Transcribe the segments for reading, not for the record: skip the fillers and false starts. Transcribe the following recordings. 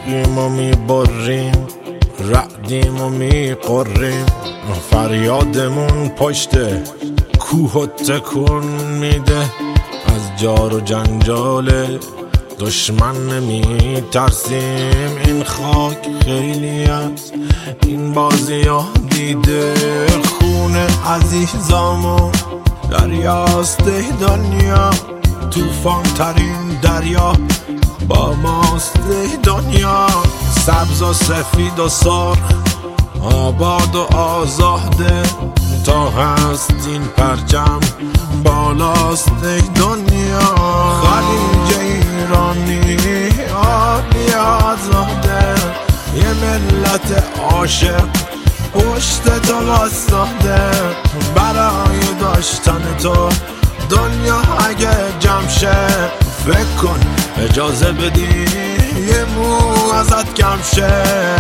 تیغیم و میبریم، رعدیم و میقریم، فریادمون پشت کوه و تکون میده. از جار و جنجال دشمن نمی ترسیم، این خاک خیلی از این بازی ها دیده. خون عزیزامون دریاست دنیا، توفان ترین دریا با ماست دنیا. سبز و سفید و سرخ، آباد و آزاده، تا هست این پرچم بالاست دنیا. خلیج ایرانی آبی آزاده، یه ملت عاشق پشت تو واسطه. برای داشتن تو دنیا اگه جمع شه، فکر کن اجازه بدی یه مو ازت کم شه.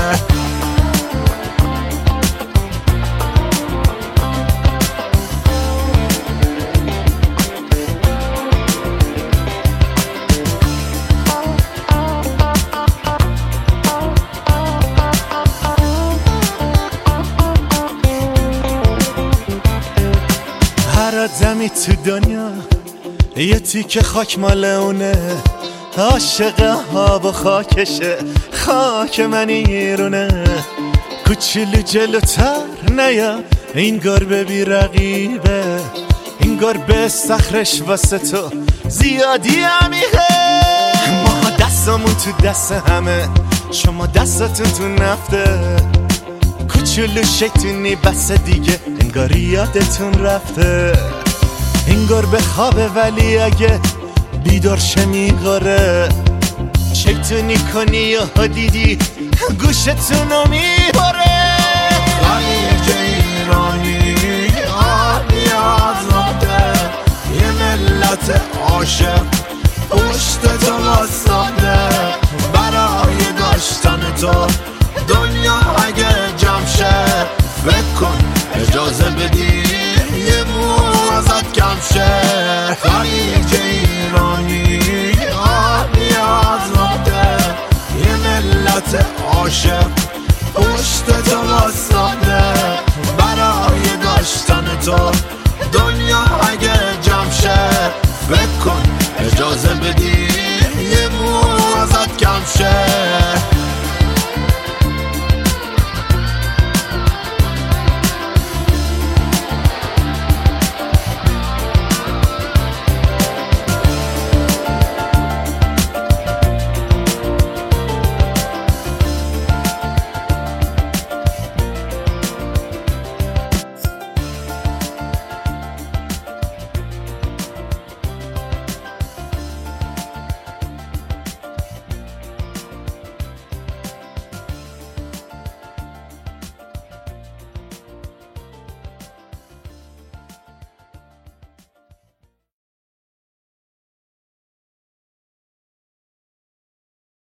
هر آدمی تو دنیا یه تیکه خاک مال اونه، عاشق آب و خاکشه، خاک من ایرونه. کوچولو جلوتر نیا، این گربه بی رقیبه، این گربه صخرش واسه تو زیادی عمیقه. ما دستمون تو دست همه، شما دستتون تو نفته. کوچولو شیطونی بس دیگه، انگار یادتون رفته. این گربه خوابه ولی اگه بیدار شه میغاره. شیطونی کنی یا دیدی گوشتونو میباره. خلیج ایرانی آبی آزاده، یه ملت عاشق پشت تو واسطه. برای داشتن تو دنیا اگه جمع شه، فکر کن اجازه بدی یه مو ازت کم شه. خلیج ایرانی آبی آزاده، یه ملت عاشق پشت تو واسطه. برای داشتن تو دنیا اگه جمع شه، فکر کن اجازه بدی